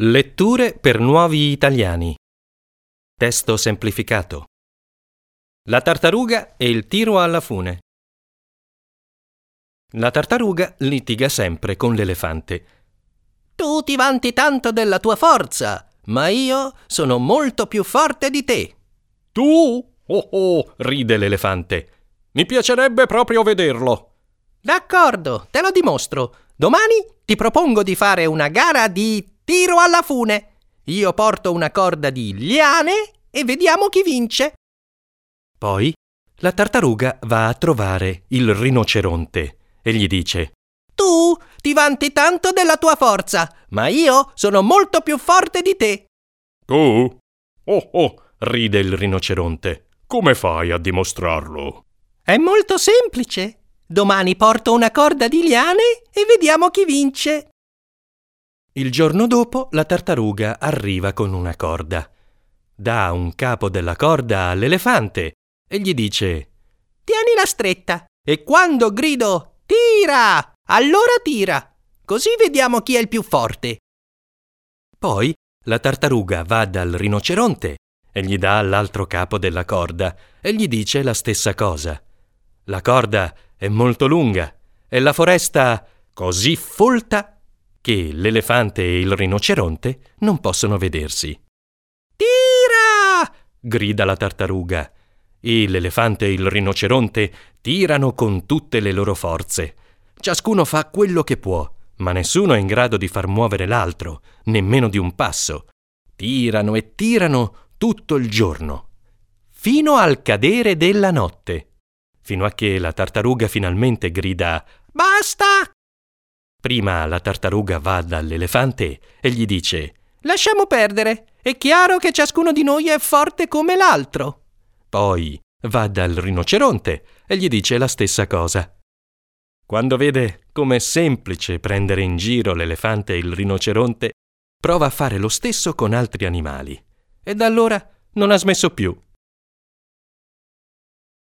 Letture per nuovi italiani. Testo semplificato. La tartaruga e il tiro alla fune. La tartaruga litiga sempre con l'elefante. Tu ti vanti tanto della tua forza, ma io sono molto più forte di te. Tu? Oh, ride l'elefante. Mi piacerebbe proprio vederlo. D'accordo, te lo dimostro. Domani ti propongo di fare una gara di tiro alla fune. Io porto una corda di liane e vediamo chi vince. Poi la tartaruga va a trovare il rinoceronte e gli dice: Tu ti vanti tanto della tua forza, ma io sono molto più forte di te. Tu? Oh, ride il rinoceronte. Come fai a dimostrarlo? È molto semplice. Domani porto una corda di liane e vediamo chi vince. Il giorno dopo la tartaruga arriva con una corda. Dà un capo della corda all'elefante e gli dice: Tienila stretta e quando grido tira, allora tira. Così vediamo chi è il più forte. Poi la tartaruga va dal rinoceronte e gli dà l'altro capo della corda e gli dice la stessa cosa. La corda è molto lunga e la foresta così folta che l'elefante e il rinoceronte non possono vedersi. Tira! Grida la tartaruga e l'elefante e il rinoceronte tirano con tutte le loro forze. Ciascuno fa quello che può, ma nessuno è in grado di far muovere l'altro, nemmeno di un passo. Tirano e tirano tutto il giorno, fino al cadere della notte, fino a che la tartaruga finalmente grida: Basta! Prima la tartaruga va dall'elefante e gli dice: Lasciamo perdere, è chiaro che ciascuno di noi è forte come l'altro. Poi va dal rinoceronte e gli dice la stessa cosa. Quando vede com'è semplice prendere in giro l'elefante e il rinoceronte, prova a fare lo stesso con altri animali. E da allora non ha smesso più.